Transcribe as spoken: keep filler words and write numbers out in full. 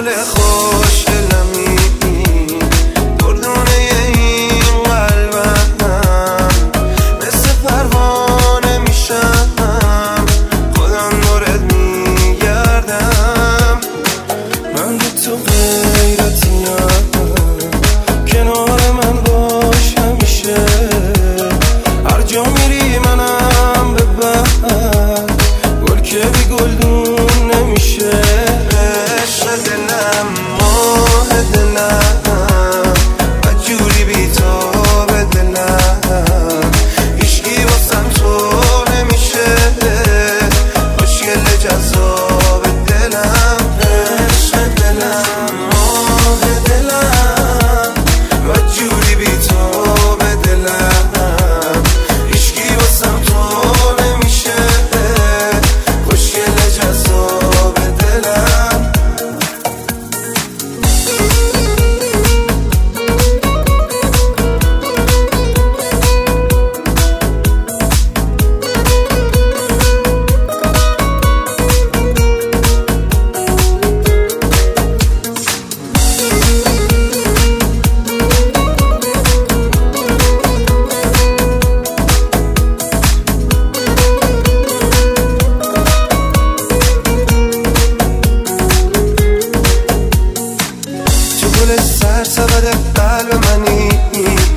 گل خوشگلمی دردونه این قلبم، مثل پروانه میشم خودم دورت میگردم. من به تو غیرتیم، کنار من باش همیشه، هر جا میری منم ببر، گل که بی گلدون نمیشه. عشق دلم ماه دلم و جوری بی تو به دلم، هیچکی واسم تو نمیشه، خوشگل جذاب دلم. عشق دلم ماه دلم و جوری بی تو به دلم، هیچکی واسم تو نمیشه، خوشگل جذاب دلم. تو گل سر سبد قلب منی،